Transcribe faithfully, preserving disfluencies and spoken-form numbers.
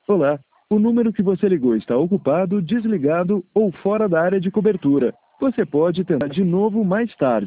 Olá, o número que você ligou está ocupado, desligado ou fora da área de cobertura. Você pode tentar de novo mais tarde.